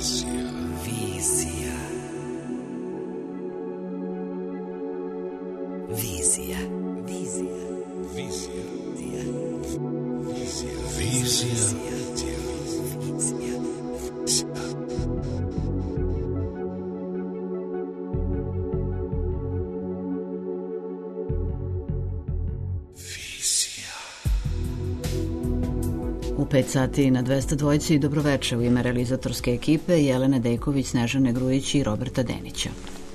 U 5 sati na 202 dobroveče u ime realizatorske ekipe Jelene Dejković, Snežane Grujić i Roberta Denića.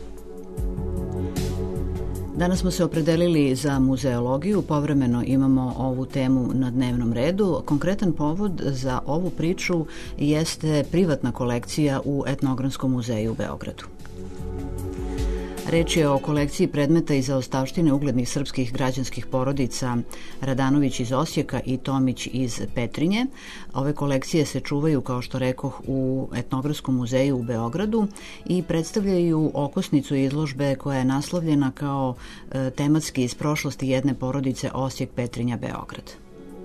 Danas smo se opredelili za muzeologiju, povremeno imamo ovu temu na dnevnom redu. Konkretan povod za ovu priču jeste privatna kolekcija u Etnografskom muzeju u Beogradu. Reč je o kolekciji predmeta iz zaostavštine uglednih srpskih građanskih porodica Radanović iz Osijeka i Tomić iz Petrinje. Ove kolekcije se čuvaju, kao što rekoh, u Etnografskom muzeju u Beogradu i predstavljaju okosnicu izložbe koja je naslovljena kao tematski iz prošlosti jedne porodice Osijek, Petrinja, Beograd.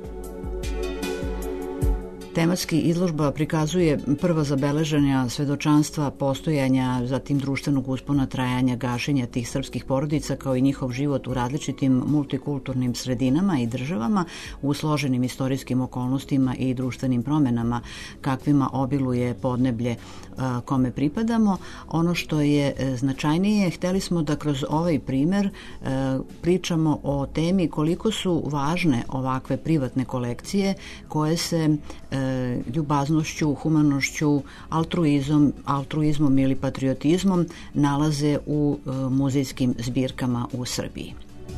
Tematski izložba prikazuje prva zabeleženja svedočanstva postojanja, zatim društvenog uspona, trajanja, gašenja tih srpskih porodica, kao i njihov život u različitim multikulturnim sredinama i državama, u složenim istorijskim okolnostima i društvenim promenama kakvima obiluje podneblje kome pripadamo. Ono što je značajnije, hteli smo da kroz ovaj primer pričamo o temi koliko su važne ovakve privatne kolekcije koje se ljubaznošću, humanošću, altruizmom ili patriotizmom nalaze u muzejskim zbirkama u Srbiji.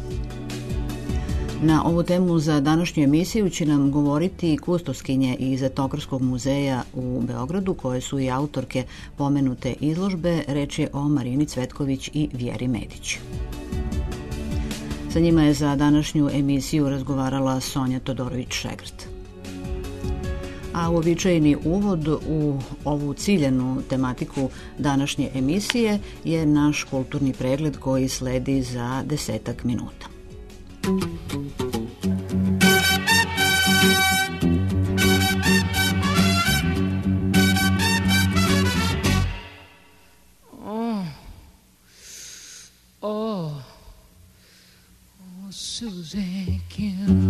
Na ovu temu za današnju emisiju će nam govoriti kustoskinje iz Etnografskog muzeja u Beogradu, koje su i autorke pomenute izložbe. Reč je o Marini Cvetković i Vjeri Medić. Sa njima je za današnju emisiju razgovarala Sonja Todorović-Šegrt. A uobičajeni uvod u ovu ciljanu tematiku današnje emisije je naš kulturni pregled koji sledi za 10 minuta. Susie Q.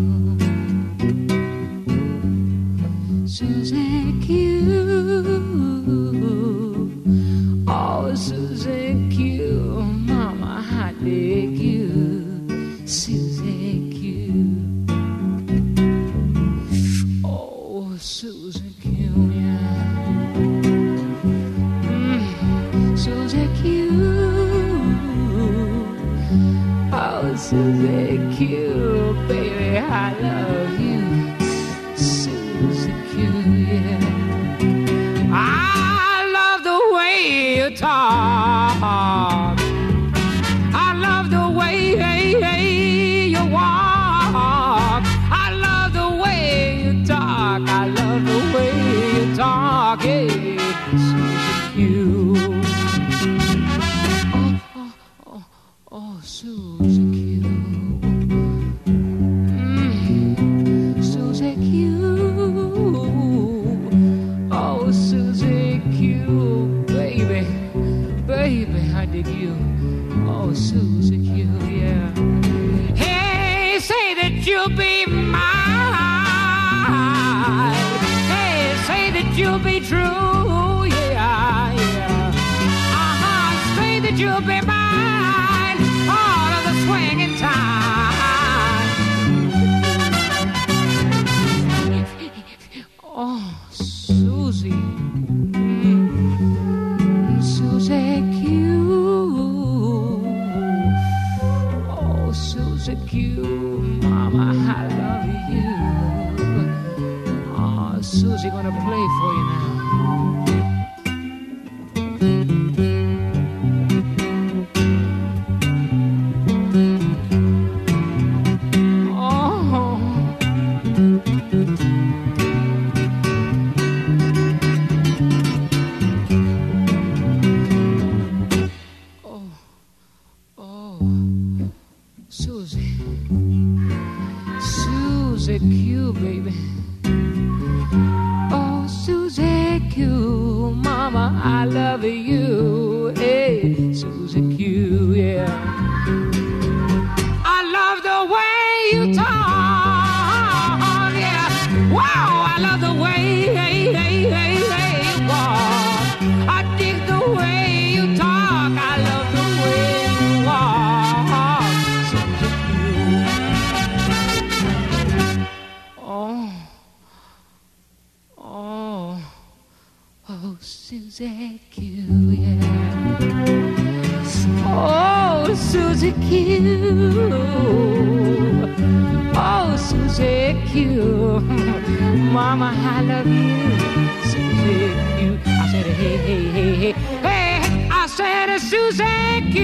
Susie Q. Oh, Susie Q. Mama, I dig you. Susie Q. Oh, Susie Q. Yeah. Susie Q. Oh, Susie Q. Baby, I love you. Susie Q. Yeah. I love the way you talk. I love the way you walk. I love the way you talk. I love the way you talk. Hey, Susie Q. Oh, Susie Q. Susie Q. Oh, Susie Q. Baby, baby, I dig you. Oh, Susie Q, yeah. Hey, say that you'll be mine. Hey, say that you'll be true, yeah, yeah. Say that you'll be mine all of the swinging time. Oh, Susie, Susie Q. Oh, Susie Q. Mama, I love you. Oh, Susie, gonna play for you now. I love you, hey, Susie Q, yeah. I love the way you talk, yeah. Wow, I love the way, hey, hey, hey, hey, you walk. I dig the way you talk. I love the way you walk, Susie Q. Oh, Susie Q, yeah. Oh, Susie Q. Oh, Susie Q. Mama, I love you, Susie Q. I said, hey, hey, hey, hey. Hey, I said, Susie Q.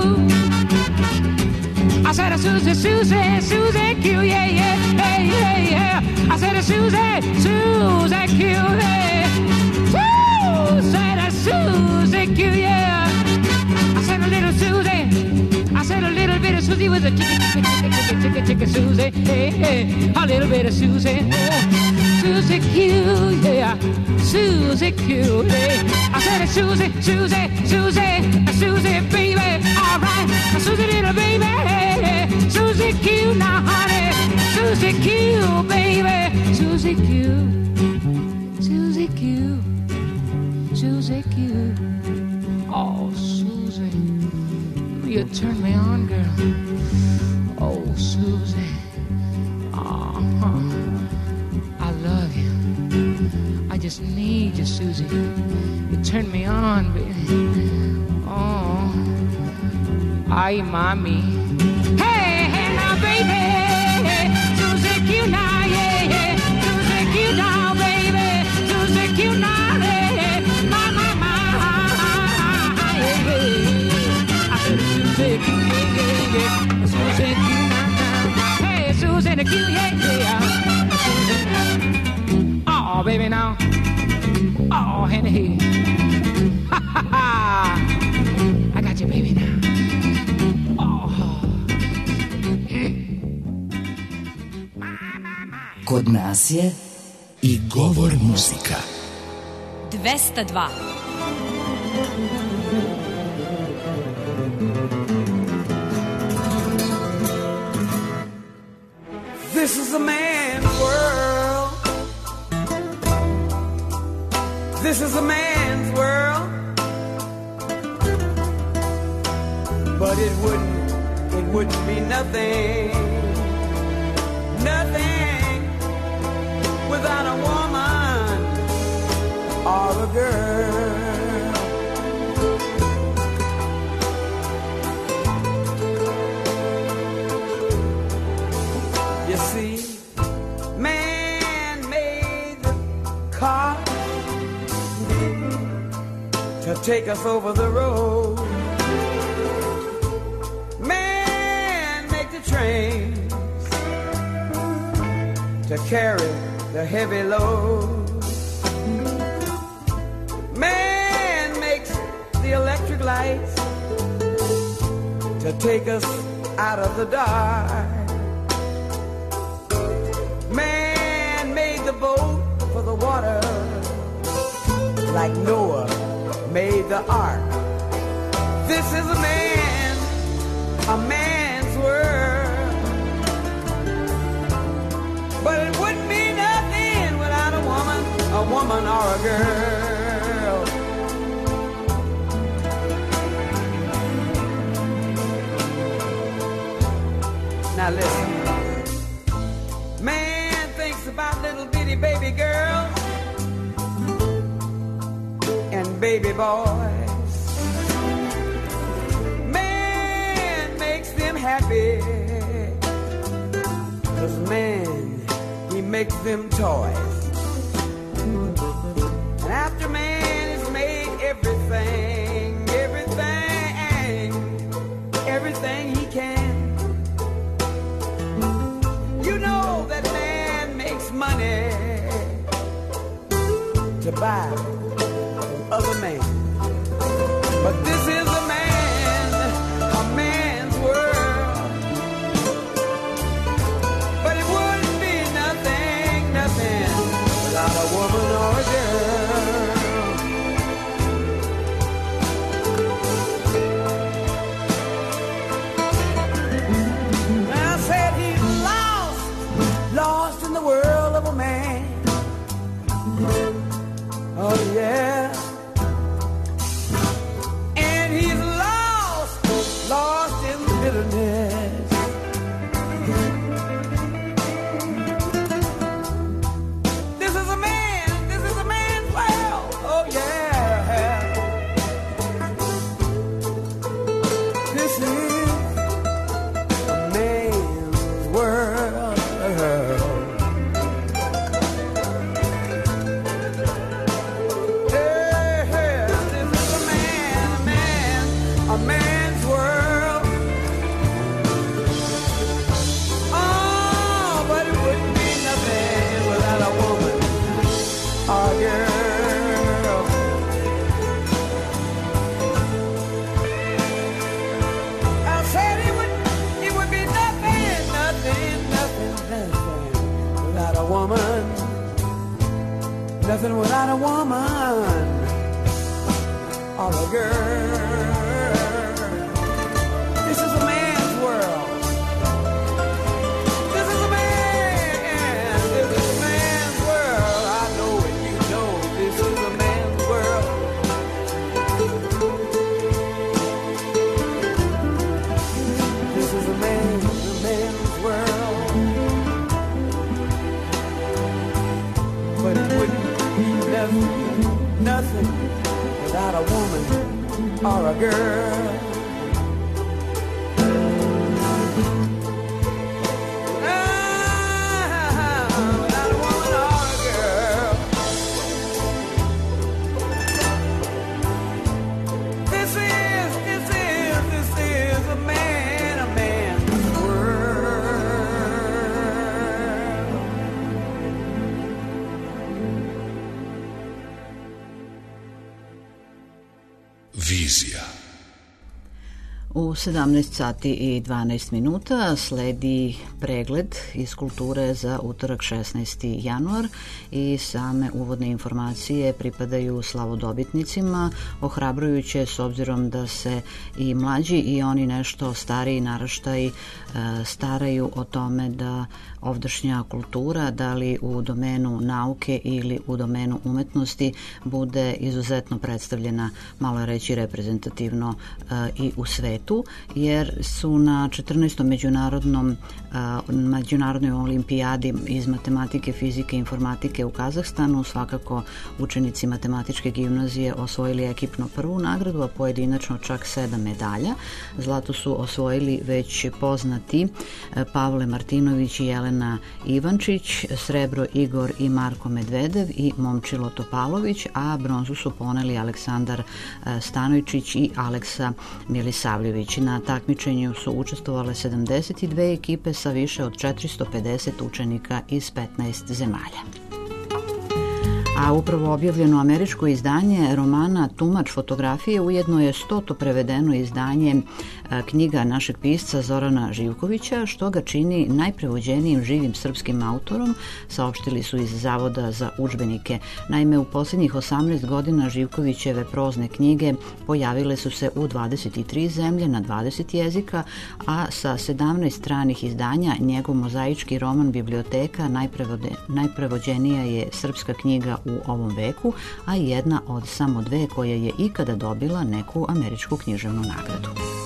I said, Susie, Susie, Susie Q, yeah, yeah, hey, hey, yeah. I said, Susie, Susie Q, hey. Said a Susie Q, yeah. I said a little Susie. I said a little bit of Susie with a chicken Susie. Hey, hey, a little bit of Susie. Oh, Susie Q, yeah. Susie Q, hey. I said a Susie, Susie, Susie, Susie, baby. All right, a Susie little baby. Hey, Susie Q, now honey. Susie Q, baby. Susie Q, Susie Q. Susie Q. Oh, Susie, you turn me on, girl. Oh, Susie. I love you. I just need you, Susie. You turn me on, baby. Oh, ay, mommy. Hey, hey, now, baby. Susie Q now, yeah, yeah. Susie Q now, baby. Susie Q now. Susie Q, yeah, yeah, yeah. Susie Q, now. Hey, Susie Q, yeah, yeah. Oh, baby, now. Oh, Henny. Ha, ha, ha. I got you, baby, now. Oh. Kod nas je i govor muzika. 202. This is a man's world. This is a man's world. But it wouldn't be nothing, nothing without a woman or a girl. You see, man made the car to take us over the road. Man make the trains to carry the heavy load. Man makes the electric lights to take us out of the dark. Man made the boat for the water, like Noah made the ark. This is a man's world. But it wouldn't be nothing without a woman or a girl. Now listen, man thinks about little bitty baby girls and baby boys. Man makes them happy, 'cause man, he makes them toys. And after man has made everything, everything he can, you know that man makes money to buy other men. But this is a man's world. But it wouldn't be nothing without a woman or a girl. a man's world. Oh, but it wouldn't be nothing without a woman or a girl. I said it would be nothing without a woman. Nothing without a woman or a girl. This is a man's world. This is a man's world. I know it, you know, this is a man's world. This is a man's world. But it wouldn't be nothing without a woman or a girl. Without a woman or a girl. This is a man's world. Vizija. U 17 sati i 12 minuta sledi pregled iz kulture za utorak 16. januar i same uvodne informacije pripadaju slavodobitnicima, ohrabrujuće s obzirom da se i mlađi i oni nešto stariji naraštaji staraju o tome da ovdašnja kultura, da li u domenu nauke ili u domenu umetnosti, bude izuzetno predstavljena, malo reći reprezentativno, i u svetu, jer su na 14. međunarodnoj olimpijadi iz matematike, fizike i informatike u Kazahstanu svakako učenici matematičke gimnazije osvojili ekipno prvu nagradu, a pojedinačno čak 7 medalja. Zlato su osvojili već poznati Pavle Martinović i Jelena Ivančić, srebro Igor i Marko Medvedev i Momčilo Topalović, a bronzu su poneli Aleksandar Stanojčić i Aleksa Milisavljević. Na takmičenju su učestvovale 72 ekipe sa više od 450 učenika iz 15 zemalja. A upravo objavljeno američko izdanje romana Tumač fotografije ujedno je 100. prevedeno izdanje knjiga našeg pisca Zorana Živkovića, što ga čini najprevođenijim živim srpskim autorom, saopštili su iz Zavoda za udžbenike. Naime, u posljednjih 18 godina Živkovićeve prozne knjige pojavile su se u 23 zemlje na 20 jezika, a sa 17 stranih izdanja njegov mozaički roman Biblioteka najprevođenija je srpska knjiga u ovom veku, a jedna od samo dve koja je ikada dobila neku američku književnu nagradu.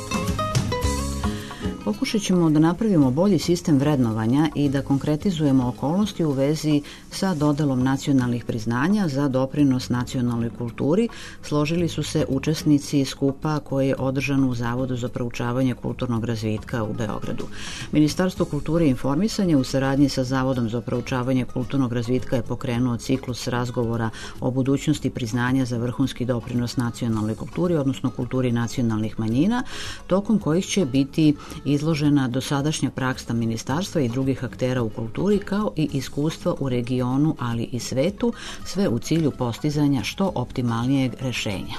Pokušat ćemo da napravimo bolji sistem vrednovanja i da konkretizujemo okolnosti u vezi sa dodelom nacionalnih priznanja za doprinos nacionalnoj kulturi, složili su se učesnici skupa koji je održan u Zavodu za proučavanje kulturnog razvitka u Beogradu. Ministarstvo kulture i informisanja u saradnji sa Zavodom za proučavanje kulturnog razvitka je pokrenuo ciklus razgovora o budućnosti priznanja za vrhunski doprinos nacionalnoj kulturi, odnosno kulturi nacionalnih manjina, tokom kojih će biti izložena dosadašnja praksa ministarstva i drugih aktera u kulturi, kao i iskustva u regionu, ali i svetu, sve u cilju postizanja što optimalnijeg rešenja.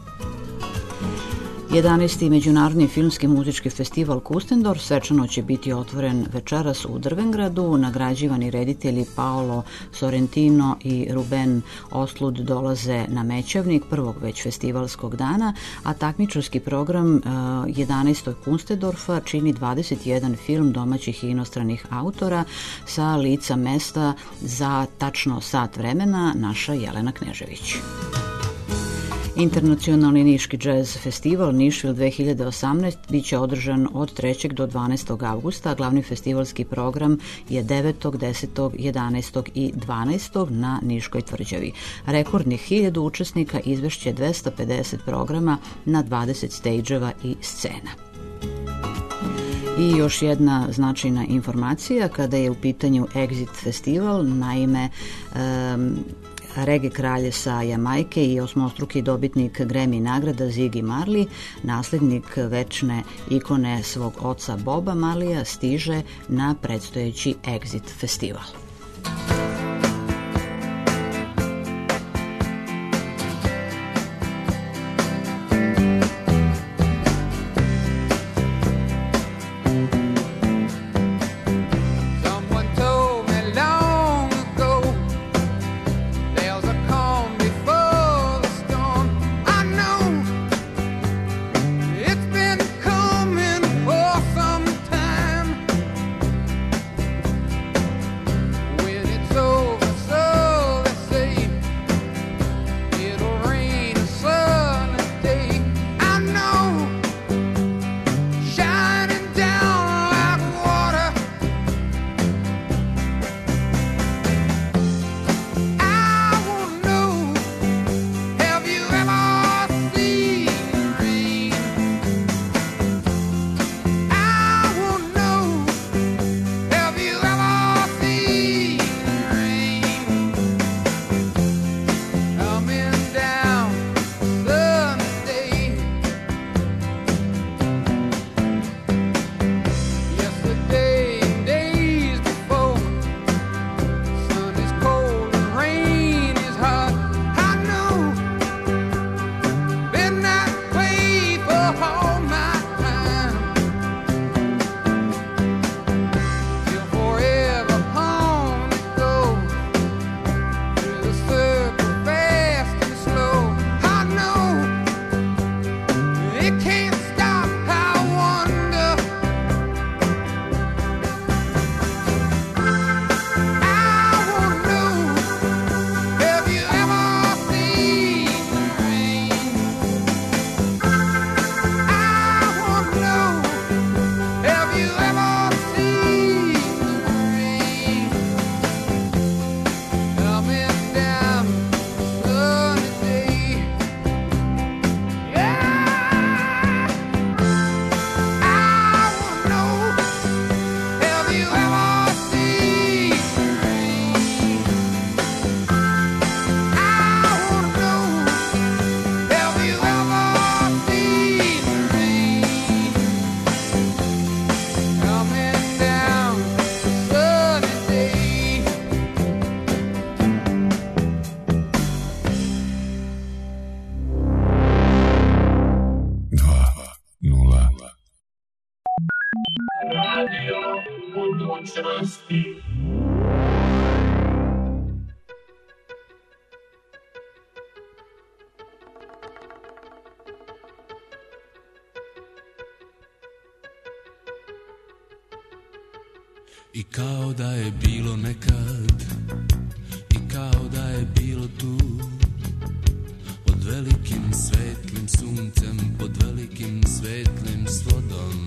11. Međunarodni filmski muzički festival Kustendorf svečano će biti otvoren večeras u Drvengradu. Nagrađivani reditelji Paolo Sorrentino i Ruben Ostlund dolaze na Mećavnik prvog već festivalskog dana, a takmičarski program 11. Kustendorfa čini 21 film domaćih i inostranih autora sa lica mesta za tačno sat vremena, naša Jelena Knežević. Internacionalni niški džez festival Nišvil 2018 biće održan od 3. do 12. avgusta. Glavni festivalski program je 9., 10., 11. i 12. na Niškoj tvrđavi. Rekordnih 1000 učesnika izvešće 250 programa na 20 stejđeva i scena. I još jedna značajna informacija kada je u pitanju Exit festival, naime reggae kralj sa Jamajke i osmostruki dobitnik Grammy nagrada Ziggy Marley, naslednik večne ikone svog oca Boba Marleya, stiže na predstojeći Exit festival. I kao da je bilo nekad, i kao da je bilo tu, pod velikim svetlim suncem, pod velikim svetlim svodom,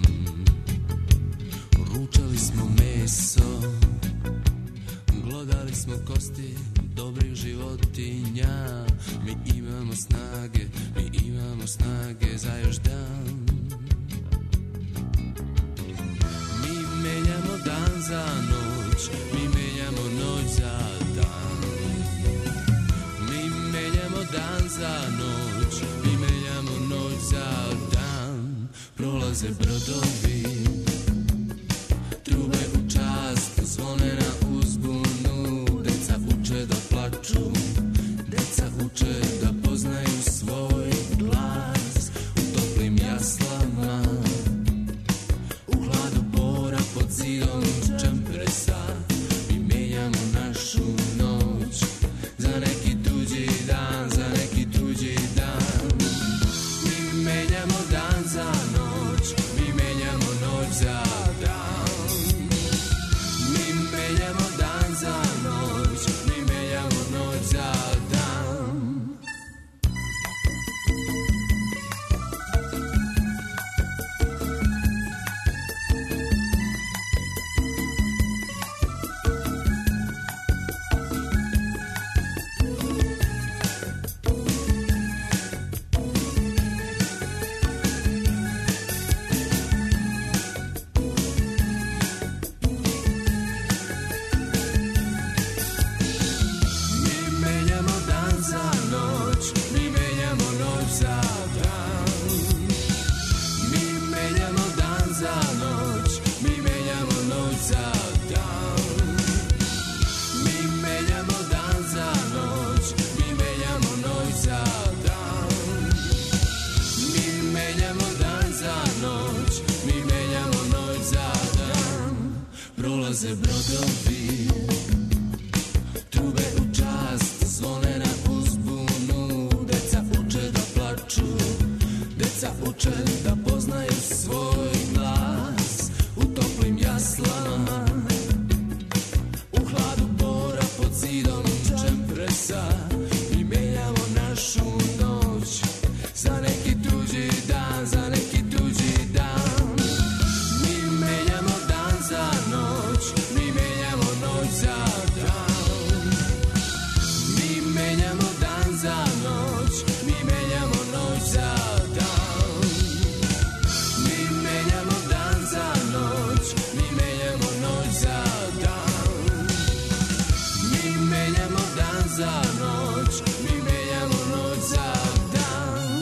ručali smo meso, glodali smo kosti dobrih životinja. Mi imamo snage za još dan. Mi menjamo dan za noć, mi menjamo noć za dan. Mi menjamo dan za noć, mi menjamo noć za dan. Prolaze brodovi, trube u čast, zvone na uzbunu. Deca uče da plaču, deca uče da poznaju svoj glas. U toplim jaslama, u hladu bora pod zidom čempresa. Mi menjamo našu noć za neki tuđi dan, za neki tuđi dan. Mi menjamo dan za noć, mi menjamo zidovi, trube u čast zvone na uzbunu, deca uče da plaču, deca uče da poznaju svoj glas u toplim jaslama, u hladu bora pod zidom čempresa. Mi menjamo našu noć za neki tuđi dan, za neki tuđi dan. Mi menjamo dan za noć, mi menjamo noć za dan. Mi menjamo dan za noć, mi menjamo noć za dan. Mi menjamo dan za noć, mi menjamo noć za dan. Mi menjamo dan za noć, mi menjamo noć za dan.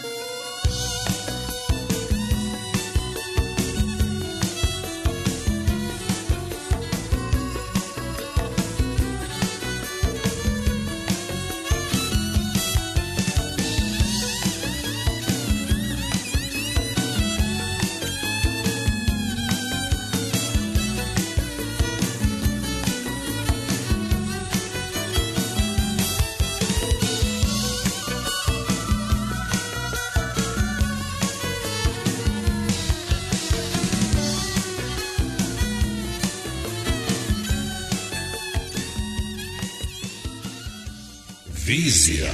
Vizija.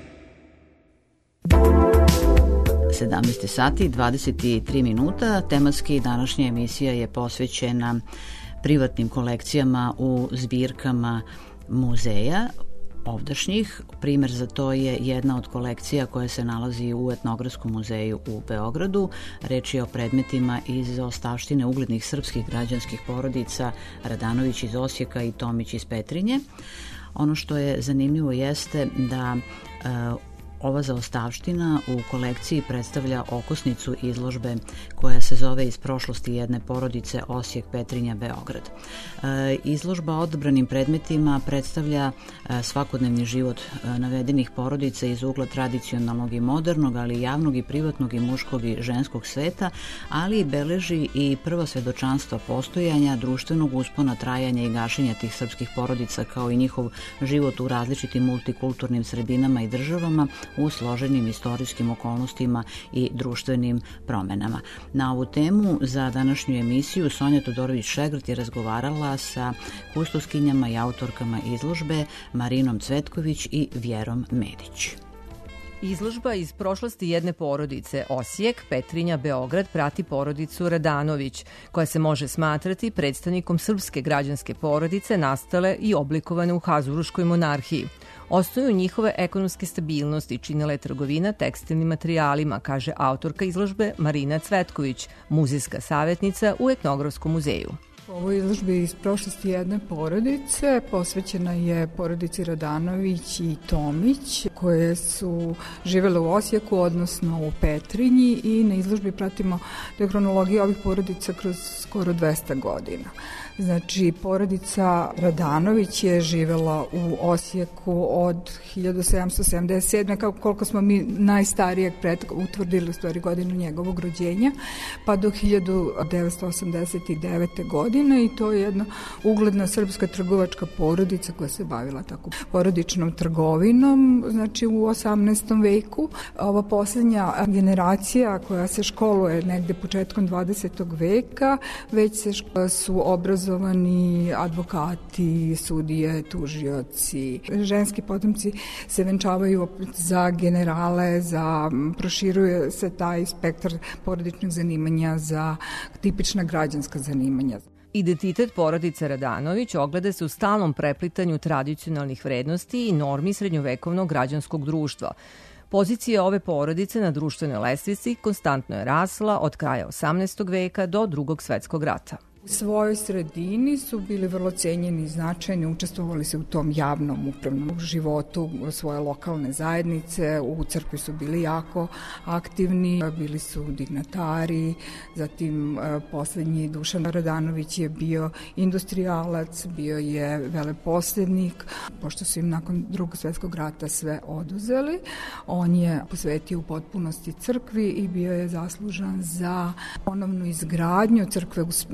17 sati i 23 minuta. Tematski današnja emisija je posvećena privatnim kolekcijama u zbirkama muzeja ovdašnjih. Primer za to je jedna od kolekcija koja se nalazi u Etnografskom muzeju u Beogradu. Reč je o predmetima iz ostavštine uglednih srpskih građanskih porodica Radanović iz Osijeka i Tomić iz Petrinje. Ono što je zanimljivo jeste da ova zaostavština u kolekciji predstavlja okosnicu izložbe koja se zove Iz prošlosti jedne porodice Osijek, Petrinja, Beograd. Izložba odabranim predmetima predstavlja svakodnevni život navedenih porodica iz ugla tradicionalnog i modernog, ali i javnog i privatnog i muškog i ženskog sveta, ali beleži i prva svedočanstva postojanja, društvenog uspona, trajanja i gašenja tih srpskih porodica, kao i njihov život u različitim multikulturnim sredinama i državama, u složenim istorijskim okolnostima i društvenim promenama. Na ovu temu za današnju emisiju Sonja Todorović-Šegrt je razgovarala sa kustoskinjama i autorkama izložbe Marinom Cvetković i Vjerom Medić. Izložba Iz prošlosti jedne porodice Osijek, Petrinja, Beograd prati porodicu Radanović, koja se može smatrati predstavnikom srpske građanske porodice nastale i oblikovane u Habsburškoj monarhiji. Osnovu njihove ekonomske stabilnosti činila je trgovina tekstilnim materijalima, kaže autorka izložbe Marina Cvetković, muzejska savjetnica u Etnografskom muzeju. Ovo izložbi Iz prošlosti jedne porodice posvećena je porodici Radanović i Tomić, koje su živele u Osijeku, odnosno u Petrinji, i na izložbi pratimo hronologiju ovih porodica kroz skoro 200 godina. Znači, porodica Radanović je živela u Osijeku od 1777. kako koliko smo mi najstarijeg utvrdili u stvari godinu njegovog rođenja, pa do 1989. godine, i to je jedna ugledna srpska trgovačka porodica koja se bavila tako porodičnom trgovinom, znači u 18. veku. Ova posljednja generacija koja se školuje negde početkom 20. veka, već su obrazovani advokati, sudije, tužioci. Ženski potomci se venčavaju za generale, proširuje se taj spektar porodičnih zanimanja za tipična građanska zanimanja. Identitet porodice Radanović ogleda se u stalnom preplitanju tradicionalnih vrednosti i normi srednjovekovnog građanskog društva. Pozicija ove porodice na društvenoj lestvici konstantno je rasla od kraja 18. veka do Drugog svetskog rata. U svojoj sredini su bili vrlo cenjeni i značajni, učestvovali se u tom javnom upravnom životu svoje lokalne zajednice, u crkvi su bili jako aktivni, bili su dignatari, zatim poslednji Dušan Radanović je bio industrijalac, bio je veleposlednik. Pošto su im nakon Drugog svetskog rata sve oduzeli, on je posvetio u potpunosti crkvi i bio je zaslužan za ponovnu izgradnju crkve. Uspeli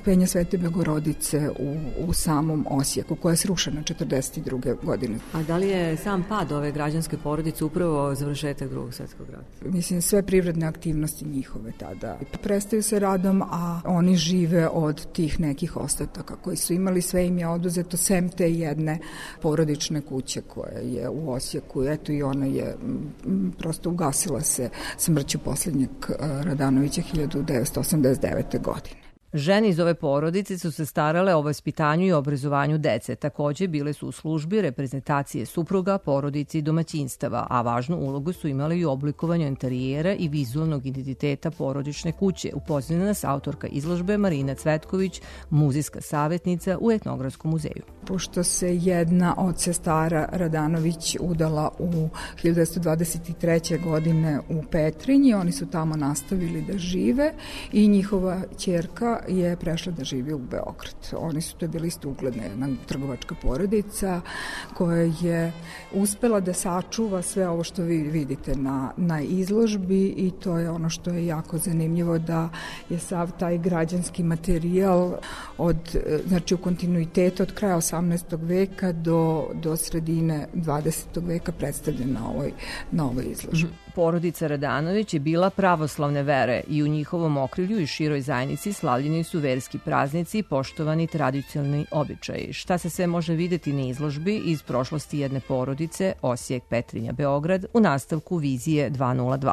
crkvenja Svete Bogorodice u samom Osijeku, koja je srušena 42. godine. A da li je sam pad ove građanske porodice upravo završetak Drugog svjetskog rata? Mislim, sve privredne aktivnosti njihove tada prestaju se radom, a oni žive od tih nekih ostataka koji su imali, sve im je oduzeto, sem te jedne porodične kuće koja je u Osijeku. Eto, i ona je prosto ugasila se smrću posljednjeg Radanovića 1989. godine. Žene iz ove porodice su se starale o vaspitanju i obrazovanju dece. Takođe bile su u službi reprezentacije supruga, porodice i domaćinstava, a važnu ulogu su imali i u oblikovanju interijera i vizualnog identiteta porodične kuće. Upoznana nas autorka izložbe Marina Cvetković, muzejska savjetnica u Etnografskom muzeju. Pošto se jedna od sestara Radanović udala u 1923. godine u Petrinji, oni su tamo nastavili da žive i njihova ćerka je prešla da živi u Beograd. Oni su to bili isto ugledna jedna trgovačka porodica koja je uspela da sačuva sve ovo što vi vidite na izložbi, i to je ono što je jako zanimljivo, da je sav taj građanski materijal znači u kontinuitetu od kraja 18. veka do sredine 20. veka predstavljen na ovoj izložbi. Porodica Radanović je bila pravoslavne vere i u njihovom okrilju i široj zajednici slavljeni su verski praznici i poštovani tradicionalni običaji. Šta se sve može videti na izložbi iz prošlosti jedne porodice, Osijek, Petrinja, Beograd, u nastavku Vizije 202.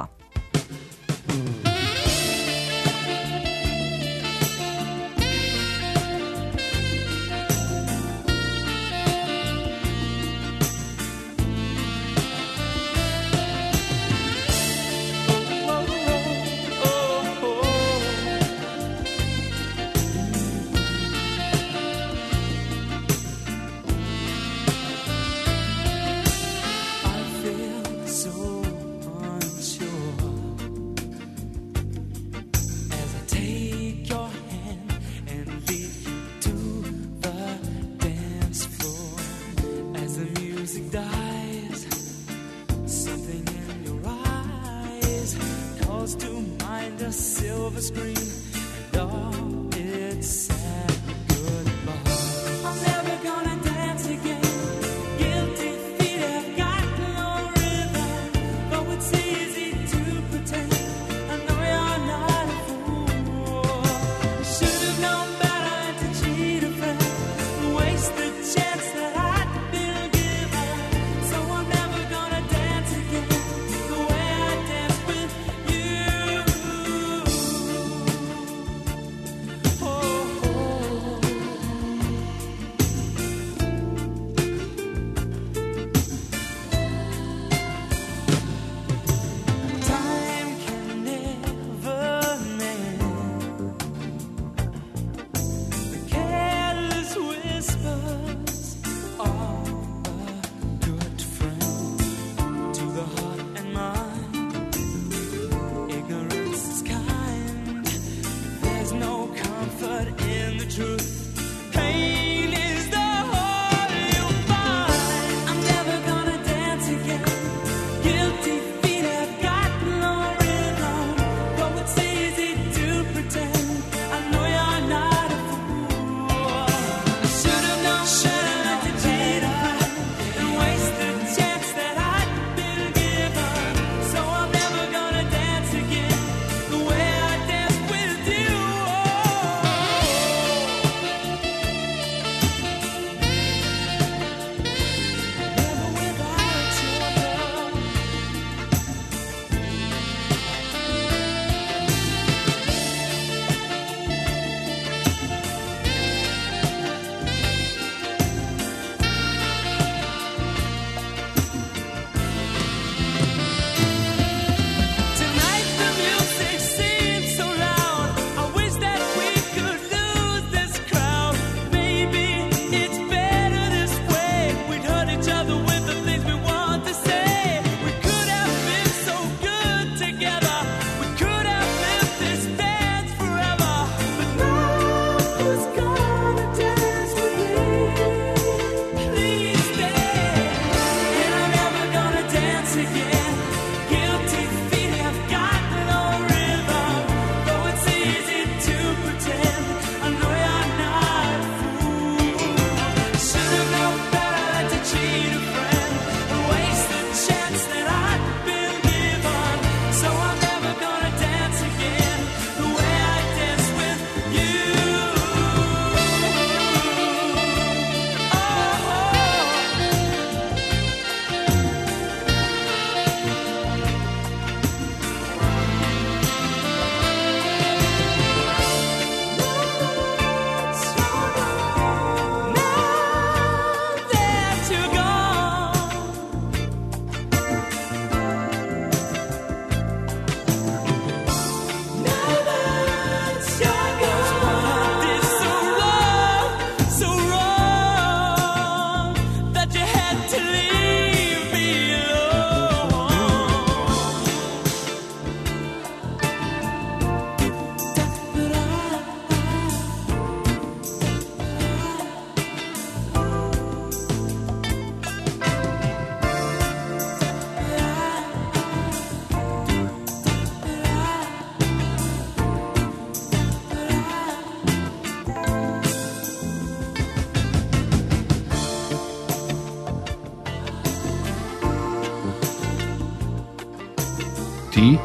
Ti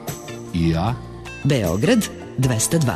i ja. Beograd 202.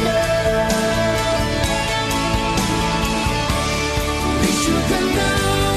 You can do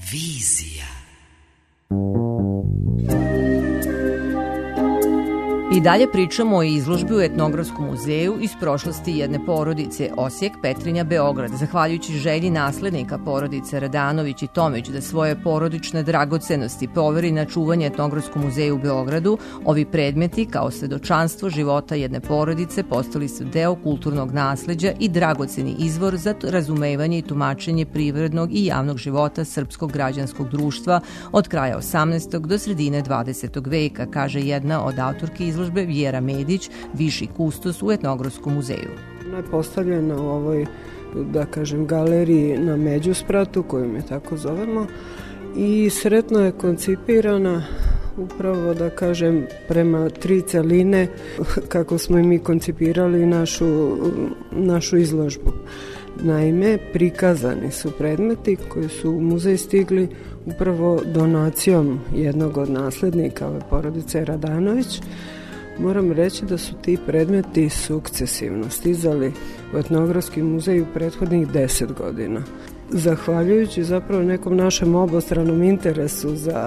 Vizija. I dalje pričamo o izložbi u Etnografskom muzeju iz prošlosti jedne porodice, Osijek, Petrinja, Beograd. Zahvaljujući želji naslednika porodice Radanović i Tomić da svoje porodične dragocenosti poveri na čuvanje Etnografskom muzeju u Beogradu, ovi predmeti kao svedočanstvo života jedne porodice postali su deo kulturnog nasleđa i dragoceni izvor za razumevanje i tumačenje privrednog i javnog života srpskog građanskog društva od kraja 18. do sredine 20. veka, kaže jedna od autorki izložbe Vjera Medić, viši kustos u Etnografskom muzeju. Ona je postavljena u ovoj, da kažem, galeriji na Međuspratu, koju mi tako zovemo, i sretno je koncipirana upravo, da kažem, prema tri celine kako smo i mi koncipirali našu izložbu. Naime, prikazani su predmeti koji su u muzej stigli upravo donacijom jednog od naslednika ove porodice Radanović. Moram reći da su ti predmeti sukcesivno stizali u Etnografski muzej u prethodnih 10 godina. Zahvaljujući zapravo nekom našem obostranom interesu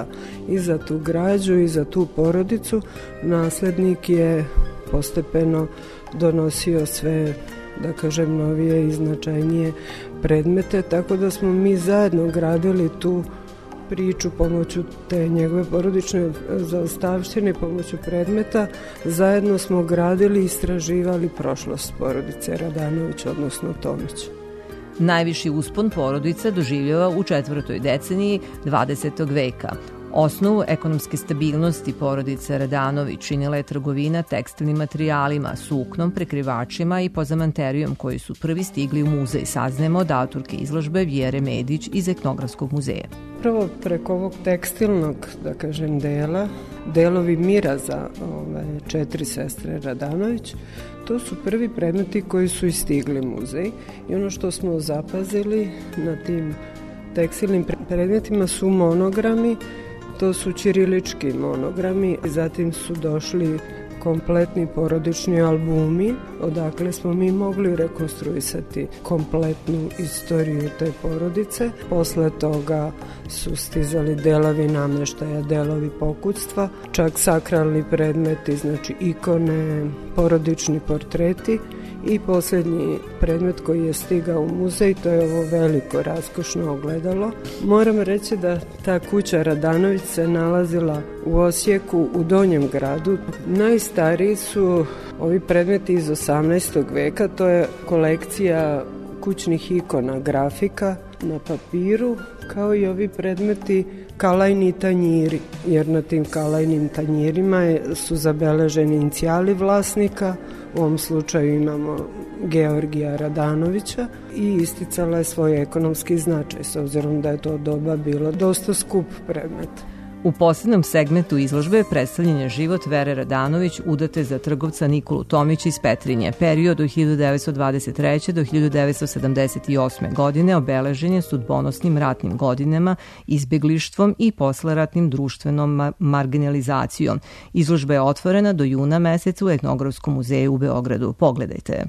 i za tu građu i za tu porodicu, naslednik je postepeno donosio sve, da kažem, novije i značajnije predmete, tako da smo mi zajedno gradili tu priču pomoću te njegove porodične zaostavštine, pomoću predmeta. Zajedno smo gradili i istraživali prošlost porodice Radanović, odnosno Tomić. Najviši uspon porodica doživljava u 4. deceniji 20. veka. Osnovu ekonomske stabilnosti porodice Radanović činila je trgovina tekstilnim materijalima, suknom, prekrivačima i pozamanterijom koji su prvi stigli u muzej, saznajemo od autorke izložbe Vjere Medić iz Etnografskog muzeja. Prvo preko ovog tekstilnog, da kažem, delovi mira za četiri sestre Radanović, to su prvi predmeti koji su istigli u muzej i ono što smo zapazili na tim tekstilnim predmetima su monogrami. To su ćirilički monogrami, zatim su došli kompletni porodični albumi, odakle smo mi mogli rekonstruisati kompletnu istoriju te porodice. Posle toga su stizali delovi namještaja, delovi pokućstva, čak sakralni predmeti, znači ikone, porodični portreti. I posljednji predmet koji je stigao u muzej, to je ovo veliko raskošno ogledalo. Moram reći da ta kuća Radanović se nalazila u Osijeku, u Donjem gradu. Najstariji su ovi predmeti iz 18. veka, to je kolekcija kućnih ikona, grafika na papiru, kao i ovi predmeti kalajni tanjiri, jer na tim kalajnim tanjirima su zabeleženi inicijali vlasnika. U ovom slučaju imamo Georgija Radanovića i isticala je svoj ekonomski značaj, s obzirom da je to doba bilo dosta skup predmet. U poslednjem segmentu izložbe predstavljen je život Vere Radanović, udate za trgovca Nikolu Tomića iz Petrinje. Period od 1923. do 1978. godine obeležen je sudbonosnim ratnim godinama, izbeglištvom i posleratnim društvenom marginalizacijom. Izložba je otvorena do juna meseca u Etnografskom muzeju u Beogradu. Pogledajte.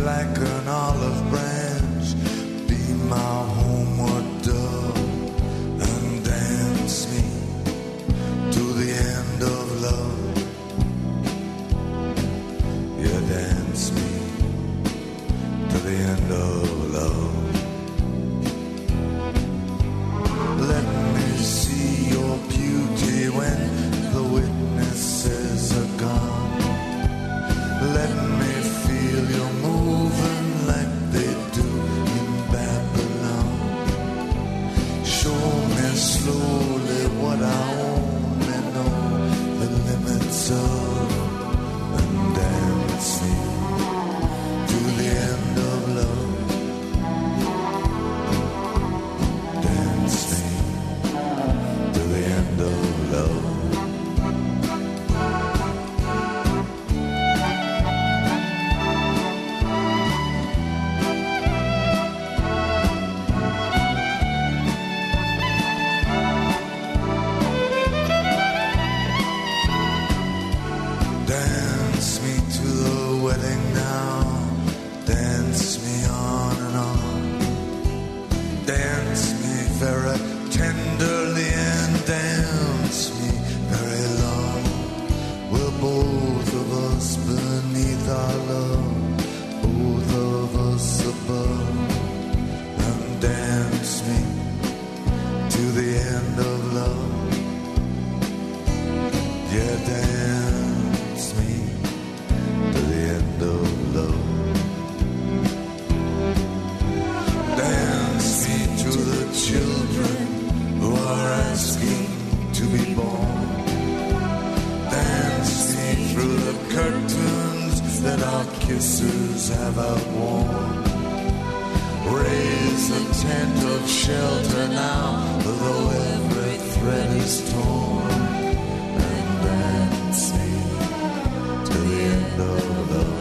like an olive branch, be my homeward dove, and dance me to the end of love. Yeah, dance me to the end of love. Let me see your beauty when the witnesses are gone. Let me feel you moving like they do in Babylon. Show me slowly what I only know the limits of, and dance me to the end of love. Dance me to the end of love. Dance me to the wedding now. Dance me on and on. Dance me very tenderly and dance me very long. We're both of us beneath our love, both of us above, and dance me to the end of love. Yeah, dance me to the end of love. Dance me to the children who are asking to be born. Dance me through the curtains that our kisses have outworn. Raise a tent of shelter now, though every thread is torn. And dance me to the end of love.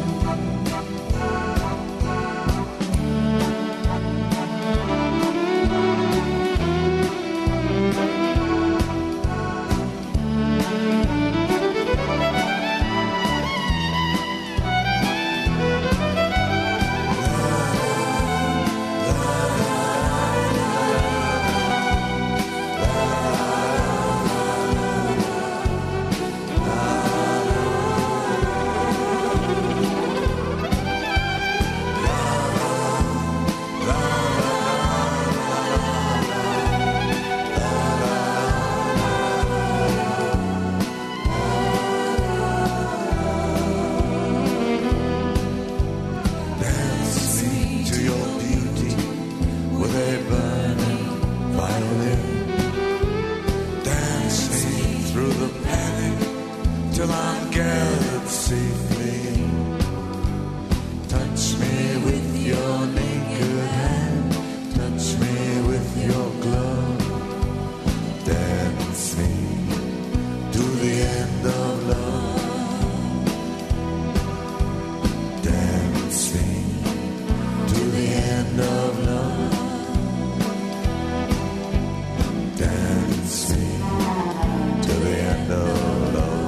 Dance me to your beauty with a burning violin. Dance me through the panic till I'm gathered safely in. Touch me with your naked hand, touch me with your glove. Dance me to the end of love. Dance me to the end of love. Dance me to the end of love.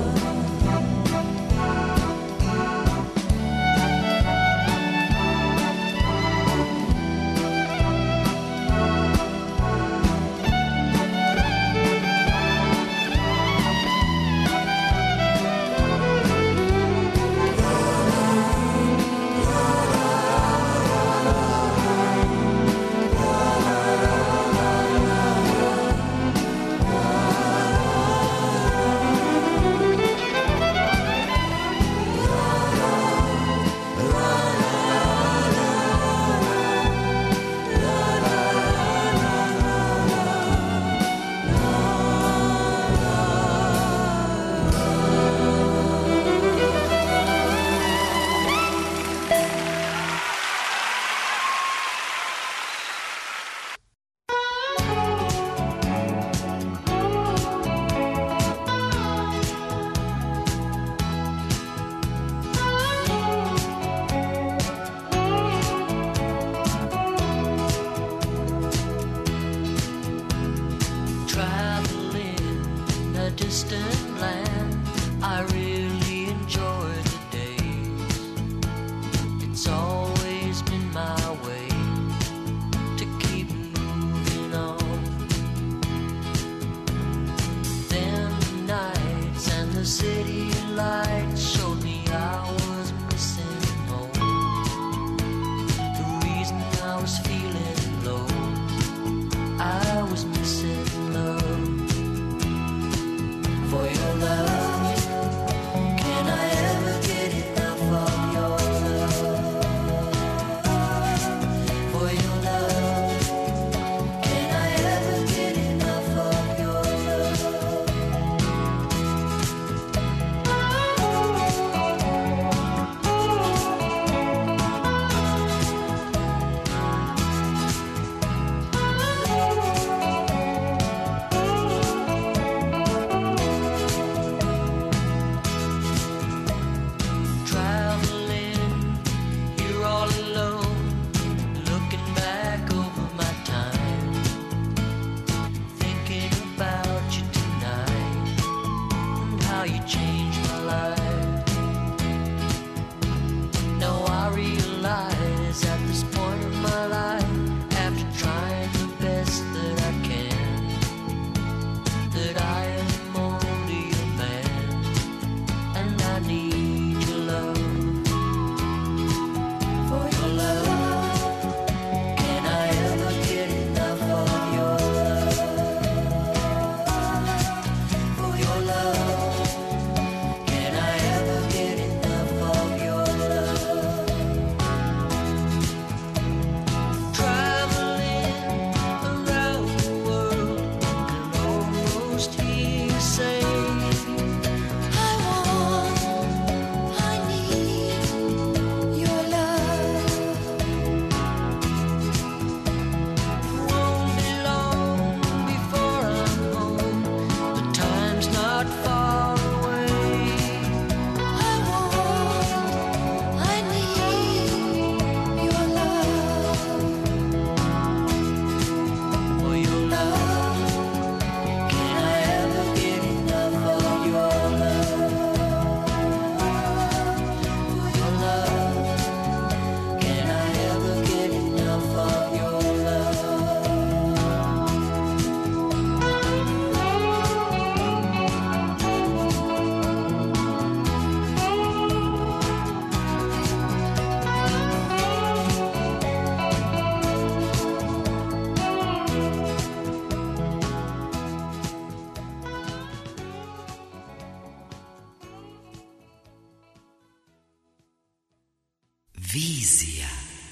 Vizija.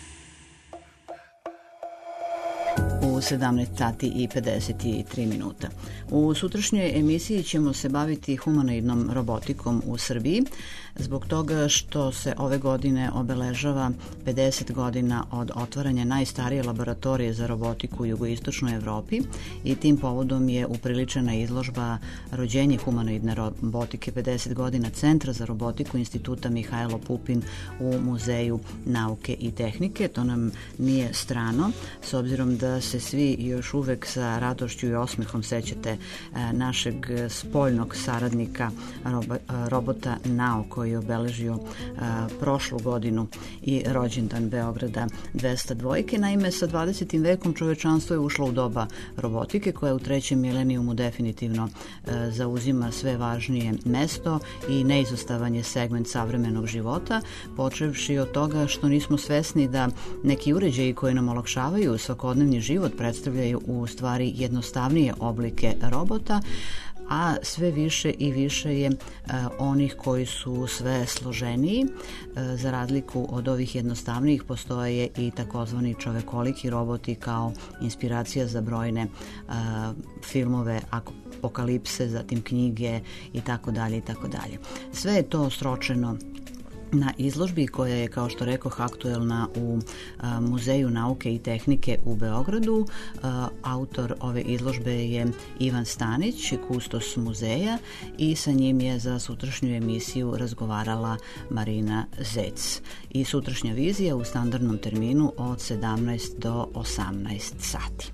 U 17 sati i 53 minuta. U sutrašnjoj emisiji ćemo se baviti humanoidnom robotikom u Srbiji, zbog toga što se ove godine obeležava 50 godina od otvaranja najstarije laboratorije za robotiku u jugoistočnoj Evropi i tim povodom je upriličena izložba Rođenje humanoidne robotike 50 godina Centra za robotiku Instituta Mihajlo Pupin u Muzeju nauke i tehnike. To nam nije strano, s obzirom da se svi još uvek sa radošću i osmehom sećate našeg spoljnog saradnika robota Nao, koji je obeležio prošlu godinu i rođendan Beograda 202. Naime, sa 20. vekom čovečanstvo je ušlo u doba robotike, koja u trećem milenijumu definitivno zauzima sve važnije mesto i neizostavan je segment savremenog života, počevši od toga što nismo svesni da neki uređaji koji nam olakšavaju svakodnevni život predstavljaju u stvari jednostavnije oblike robota, a sve više i više je onih koji su sve složeniji. Za razliku od ovih jednostavnijih postoje i takozvani čovekoliki roboti kao inspiracija za brojne filmove apokalipse, zatim knjige i tako dalje i tako dalje. Sve je to sročeno na izložbi koja je, kao što rekoh, aktuelna u Muzeju nauke i tehnike u Beogradu. Autor ove izložbe je Ivan Stanić, kustos muzeja, i sa njim je za sutrašnju emisiju razgovarala Marina Zec. I sutrašnja vizija u standardnom terminu od 17 do 18 sati.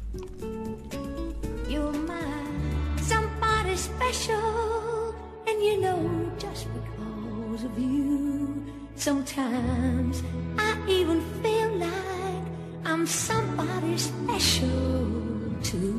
You're mine, somebody special, and you know just because of you. Sometimes I even feel like I'm somebody special too.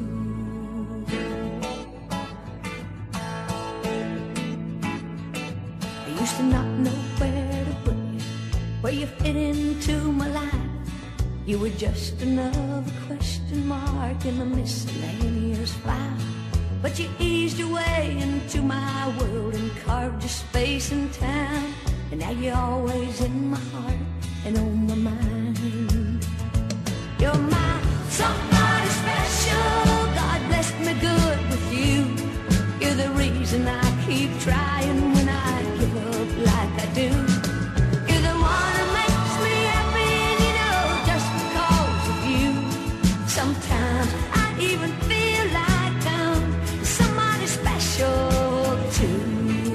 I used to not know where to put you, where you fit into my life. You were just another question mark in the miscellaneous file. But you eased your way into my world and carved your space in time. And now you're always in my heart and on my mind. You're my somebody special. God blessed me good with you. You're the reason I keep trying when I give up like I do. You're the one who makes me happy, and you know, just because of you. Sometimes I even feel like I'm somebody special too.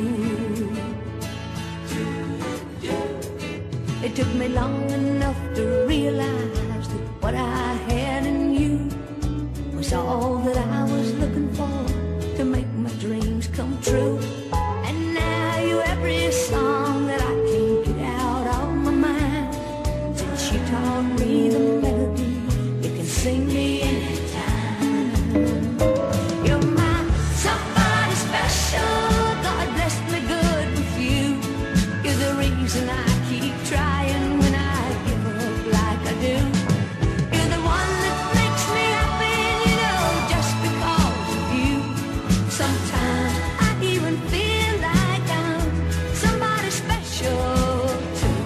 It took me long enough to realize that what I had in you was all that I was looking for to make my dreams come true. And now you're every song that I can't get out of my mind. Since you taught me the melody, you can sing me anytime. You're my somebody special. God blessed me good with you. You're the reason I keep trying when I give up like I do. You're the one that makes me happy, and you know, just because of you. Sometimes I even feel like I'm somebody special too.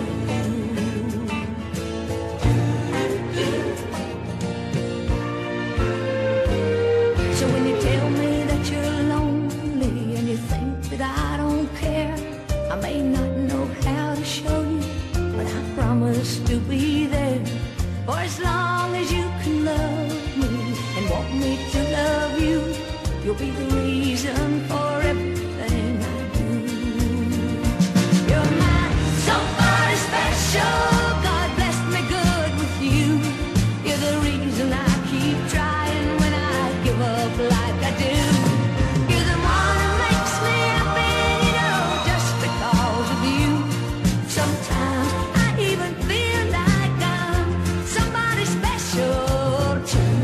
So when you tell me that you're lonely and you think that I don't care, I may not know how to show you, but I promise to be there. For as long as you can love me and want me to love you, you'll be the reason for everything I do. You're my somebody special. God blessed me good with you. You're the reason I keep trying when I give up like I do. You're the one who makes me happy, you know, just because of you. Sometimes I even feel like I'm somebody special too.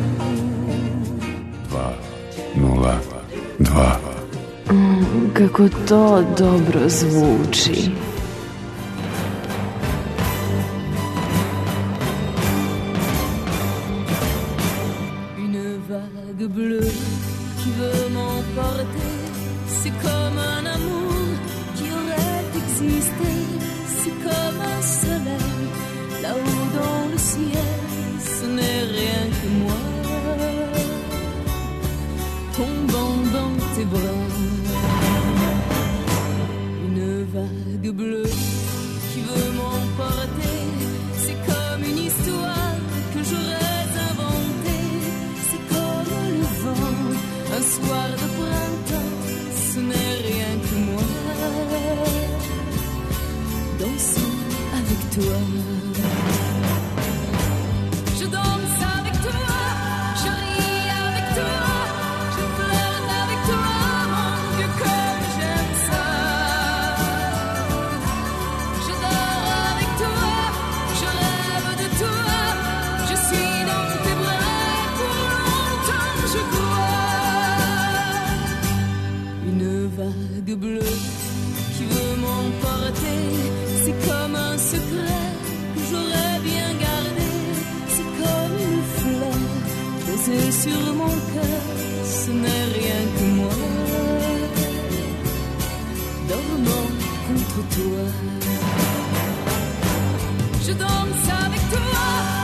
202. Kako to dobro zvuči. Une vague bleue qui veut m'emporter, c'est comme un amour qui aurait existé, c'est comme un soleil là ciel, ce n'est rien que moi, tombant dans tes bras. Une vague bleue qui veut m'emporter, c'est comme une histoire que j'aurais inventée. C'est comme le vent, un soir de printemps, ce n'est rien que moi, dansant avec toi. Je danse avec toi, je ris avec toi, je flirte avec toi, mon Dieu comme j'aime ça. Je dors avec toi, je rêve de toi, je suis dans tes bras et pour longtemps je crois. Une vague bleue qui veut m'emporter, c'est comme un secret que j'aurais bien gardé. C'est comme une fleur posée sur mon cœur, ce n'est rien que moi, dormant contre toi. Je danse avec toi.